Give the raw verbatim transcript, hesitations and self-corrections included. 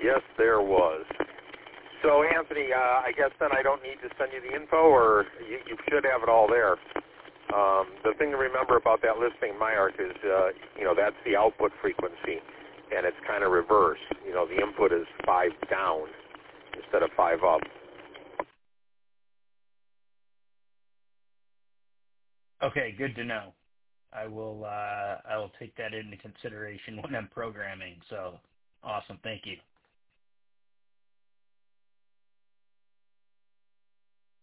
Yes, there was. So, Anthony, uh, I guess then I don't need to send you the info, or you, you should have it all there. Um, the thing to remember about that listing MyArc is, uh, you know, that's the output frequency, and it's kind of reverse. You know, the input is five down instead of five up. Okay, good to know. I will uh, I will take that into consideration when I'm programming. So awesome, thank you.